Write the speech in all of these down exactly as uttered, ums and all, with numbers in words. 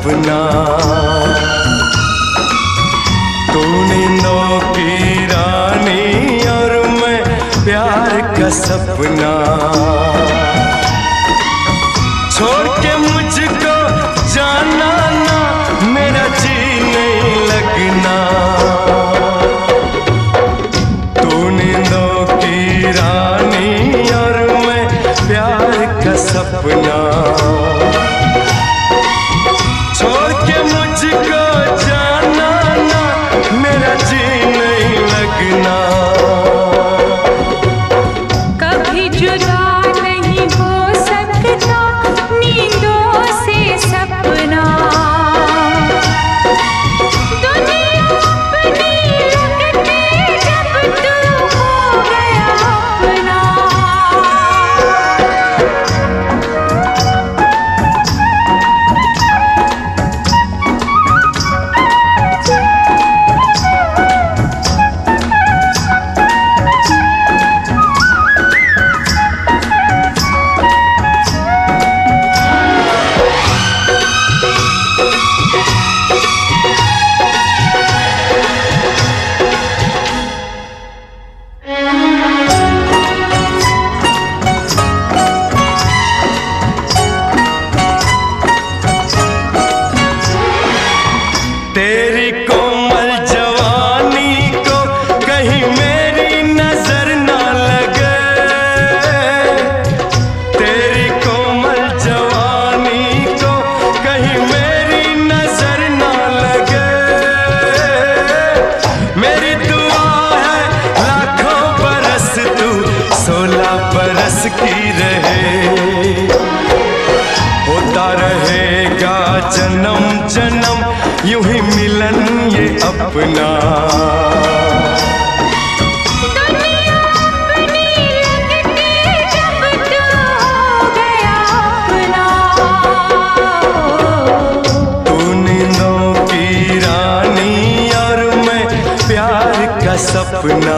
सपना, तू नींदों की रानी और मैं प्यार का सपना। छोड़ के मुझको जाना ना, मेरा जी नहीं लगना। तू नींदों की रानी और मैं प्यार का सपना। छोड़ के मुझको जाना ना, मेरा जी नहीं लगना। कभी जुदा नहीं हो सकता नींदों से सपना। दुनिया अपनी लगती जब तू हो गया अपना। तेरी कोमल जवानी को कहीं मेरी नजर ना लगे। तेरी कोमल जवानी को कहीं मेरी नजर ना लगे। मेरी दुआ है लाखों बरस तू सोलह बरस की रहे। होता रहेगा जन्म जन्म यूं ही मिलन ये अपना। दुनिया अपनी लगती जब तू हो गया अपना। तू नींदों की रानी और मैं प्यार का सपना।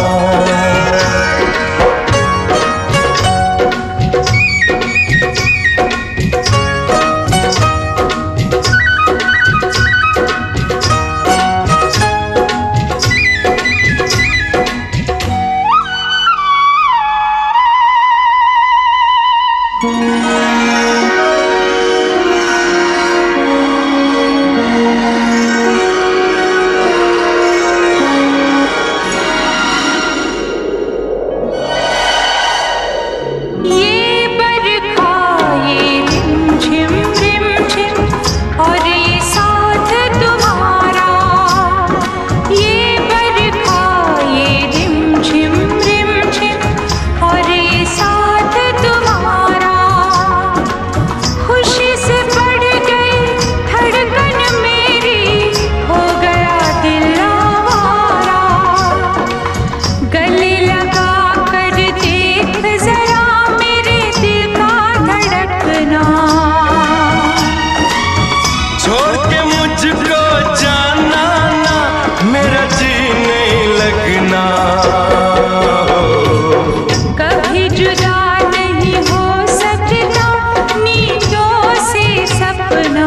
ये बरखा ये रिमझिम रिमझिम और ये साथ तुम्हारा। ये बरखा ये रिमझिम रिमझिम और ये साथ तुम्हारा। खुशी से बढ़ गई धड़कन मेरी, हो गया दिल आवारा। गले लगा कर देख जरा मेरे दिल का धड़कना। छोड़ के मुझको जाना ना, मेरा जी नहीं लगना। कभी जुदा नहीं हो सकता नींदों से सपना।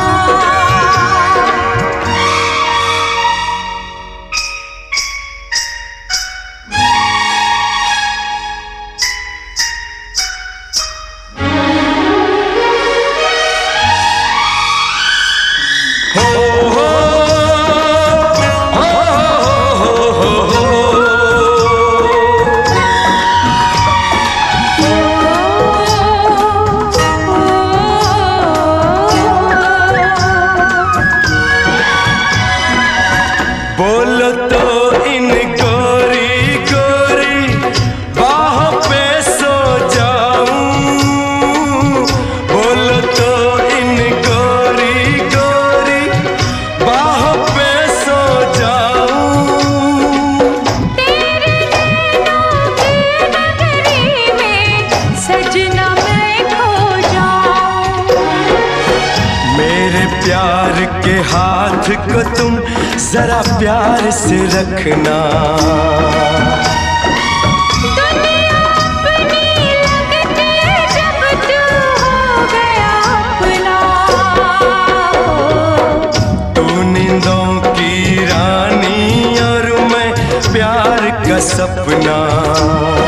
हो हो हो हो हो हो। बोलो तो इन गोरी गोरी बाहों पे सो जाऊं। बोलो तो इन गोरी गोरी बाहों पे सो जाऊं। तेरे नैनों की नगरी में सजना मैं खो जाऊं। मेरे प्यार के हाथ को तुम जरा प्यार से रखना। दुनिया अपनी लगती जब तू हो गया अपना। नींदों की रानी और मैं प्यार का सपना।